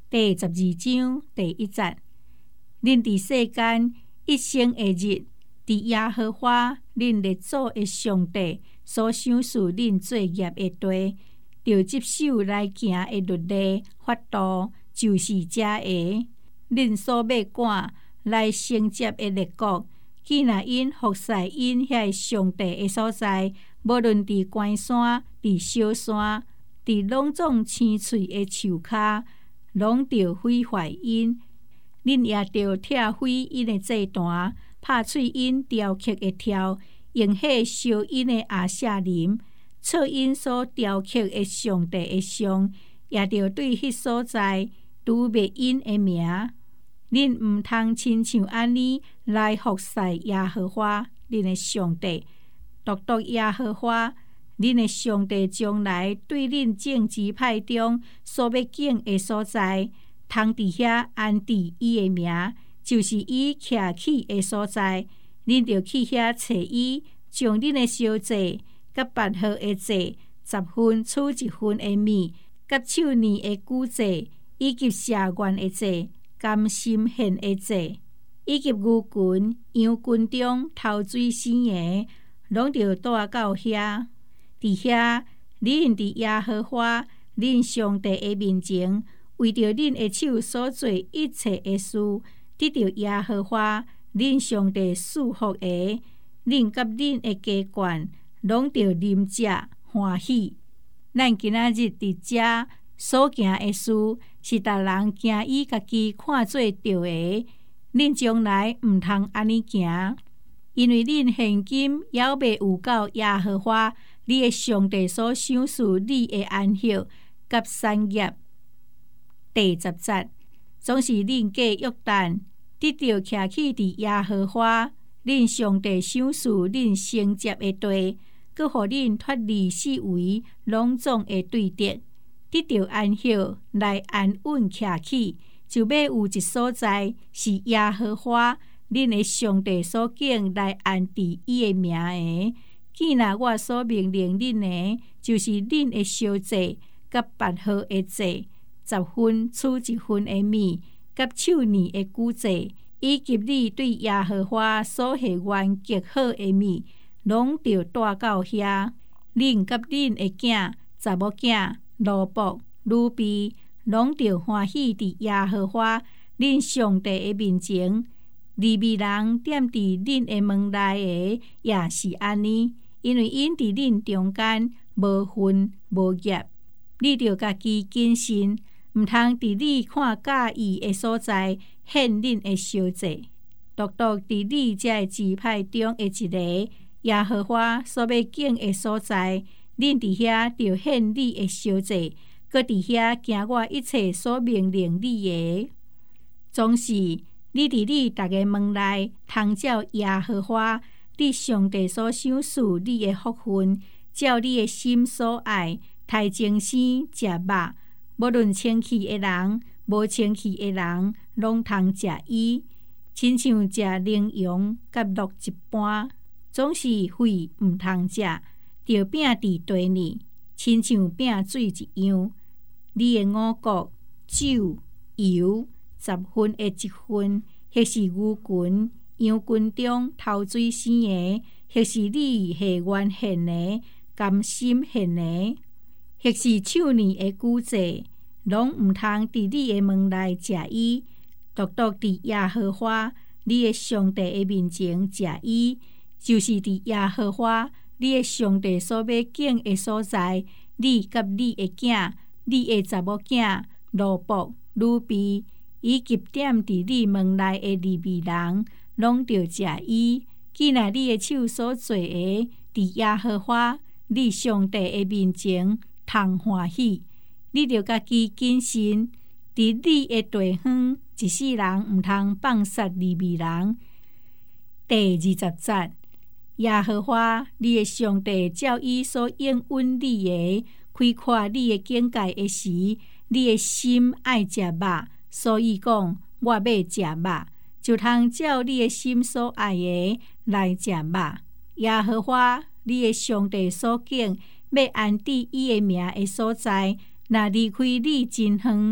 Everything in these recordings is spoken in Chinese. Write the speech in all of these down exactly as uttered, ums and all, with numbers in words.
第十二章第一节，恁伫世間一生的日，伫耶和華恁列祖的上帝所賞賜恁作業的地，就接手來行的律例法度，就是這個。恁所要趕來承接的列國，既若因服侍因遐上帝的所在，無論佇關山、佇小山、佇攏總青翠的樹骹，攏着毀壞因。恁也着拆毀因的祭壇，拍碎因雕刻的條，用火燒因的亞舍林，錯因所雕刻的上帝的像，也着對迄所在揬滅因的名。恁毋通親像安尼來服侍耶和華恁的上帝，獨獨耶和華恁的上帝將來對恁政治派中所要境的所在，通佇遐安置伊的名，就是伊徛起的所在。恁着去遐找伊，將恁的燒祭、甲別號的祭，十分取一分的米，甲手年的穀祭，以及謝願的祭、甘心獻的祭，以及牛群、羊群中頭水生的，攏着帶到遐。佇遐，恁佇耶和華恁上帝的面前，為着恁的手所做一切的事，得到耶和華恁上帝賜福的，恁甲恁的家眷，攏着啉食歡喜。咱今仔日佇遮所行的事，是逐人行伊家己看做對的。恁將來毋通安尼行，因為恁現今猶未有到耶和華你的上帝所賞賜你的安息甲產業。第十節，總是恁過約旦，得到徛起佇耶和華恁上帝賞賜恁承接的地，閣互恁脫離四圍攏總的對敵，得到安息來安穩徛起，就要有一所在是耶和華恁的上帝所敬來安置伊的名的。既若我所命令恁的，就是恁的燒祭、甲別號的祭，十分取一分的米，甲手年的穀祭，以及你對耶和華所許願極好的米，攏着帶到遐。恁甲恁的囝、查某囝、奴僕、女婢，攏着歡喜佇耶和華恁上帝的面前。利未人踮佇恁的門內的，也是安尼。因為因佇恁中間無分無業，你着家己謹慎，毋通佇你看介意的所在獻恁的燒祭。獨獨佇你這個支派中的一個耶和華所要敬的所在，恁佇遐着獻你的燒祭，閣佇遐行我一切所命令你的。總是你佇你逐個門內通照耶和華你上帝所賞賜你的福分，照你的心所愛，殺精生食肉，無論清氣的人，無清氣的人，攏通食伊，親像食羚羊甲鹿一般。總是血毋通食，着餅佇地裡，親像餅水一樣。你的五穀、酒、油，十分的一分，或是牛群、羊群中頭水生的，或是你許願獻的、甘心獻的，或是手年的穀祭，攏毋通佇你的門內食伊，獨獨佇耶和華你的上帝的面前食伊，就是佇耶和華你的上帝所要敬的所在，你甲你的囝、你的查某囝、奴僕、女婢，以及踮佇你門內的利未人，攏着食伊。既若你的手所做的，佇耶和華你上帝的面前通歡喜，你着家己謹慎，佇你的地方一世人毋通放殺利未人。第二十節，耶和華你的上帝照伊所應允你的，開闊你的境界的時，你的心愛食肉，所以講我要食肉，就通照你的心所愛的來食肉。耶和華你的上帝所敬要安置伊的名的所在，若離開你真遠，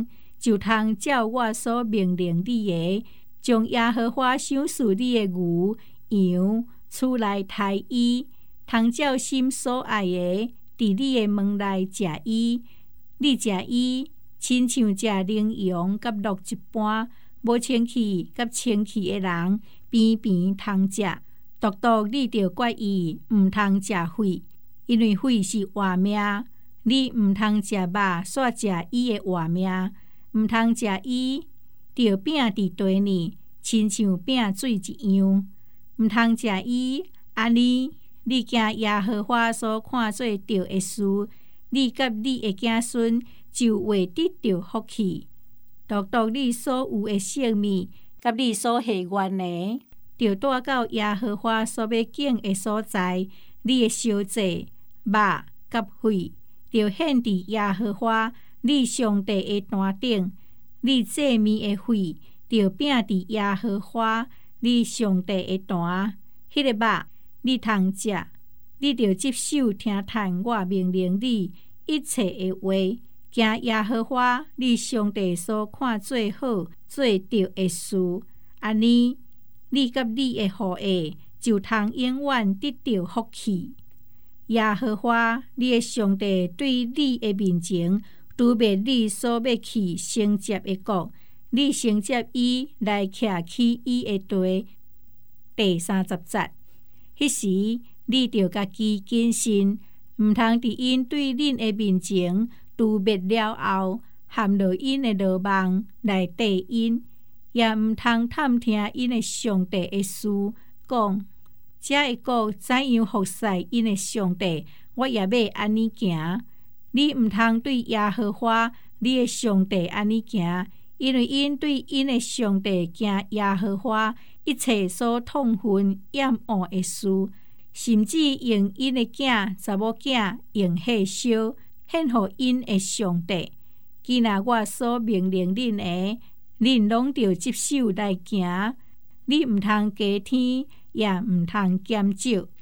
就通照我所命令你的，将耶和华赏赐你的牛、羊厝内杀伊，通照心所爱的，伫你的门内食伊。你食伊，亲像食羚羊甲鹿一般，无清气甲清气的人边边通食。独独你着决意，毋通食血，因为血是活命。你毋通食肉，煞食伊的活命。毋通食伊，着饼伫地呢，亲像饼水一样。毋通食伊，安尼你惊耶和华所看做着的事，你甲你的子孙就会得到福气。独独你所有的性命，甲你所下愿的，着带到耶和华所要敬的所在。你的烧祭、肉甲血，着献伫耶和华你上帝的坛顶。你祭面的血，着饼伫耶和华你上帝的坛。迄、那个肉你通食，你着接受听从我命令你一切的话，行耶和华你上帝所看最好做着的事。安尼，你甲你的后裔就通永远得到福气。耶和华你的上帝对你的面前，除灭你所要去承接的国，你承接伊来徛起伊的地。第三十节，迄时你着家己谨慎，毋通伫因对恁的面前除灭了后，含落因的罗网来缀因，也毋通探听因的上帝的事，讲这会国怎样服侍因的上帝，我也要安尼行。你毋通对耶和华你的上帝安尼行，因为因对因的上帝行耶和华一切所痛恨厌恶的事，甚至用因的囝查某囝用火烧，献予因的上帝。既然我所命令恁的，恁拢着接受来行。你毋通加添，也毋通减少。